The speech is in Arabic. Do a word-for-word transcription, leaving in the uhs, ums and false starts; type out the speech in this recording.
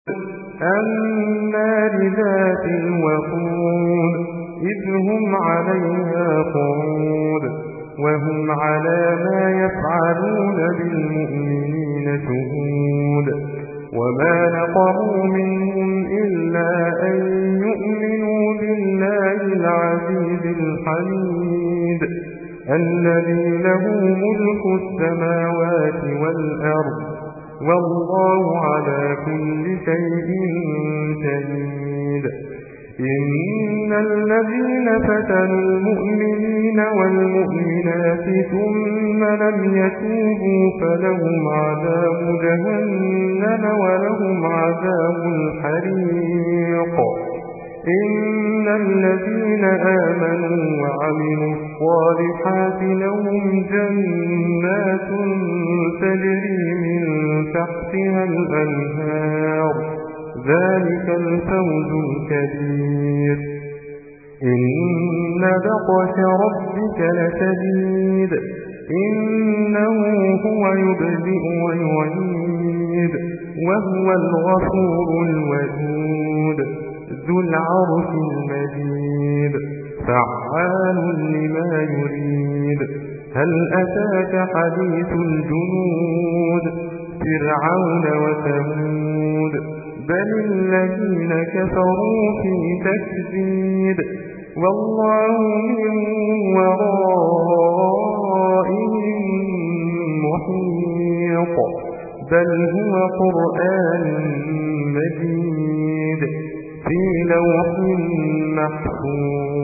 النار ذات الوقود إذ هم عليها قعود وهم على ما يفعلون بالمؤمنين شهود وما نقموا منهم إلا أن يؤمنوا بالله العزيز الحميد الذي له ملك السماوات والأرض والله على كل شيء شهيد. إن الذين فتنوا المؤمنين والمؤمنات ثم لم يتوبوا فلهم عذاب جهنم ولهم عذاب الحريق. إن الذين آمنوا وعملوا الصالحات لهم جنات تجري من تحتها الأنهار ذلك الفوز الكبير. إن بطش ربك لشديد إنه هو يبدئ ويعيد وهو الغفور الودود ذو العرش المجيد فعال لما يريد. هل أتاك حديث الجنود فرعون وثمود بل الذين كفروا في تكذيب والله من ورائهم محيط بل هو قرآن مجيد في لوح محفوظ.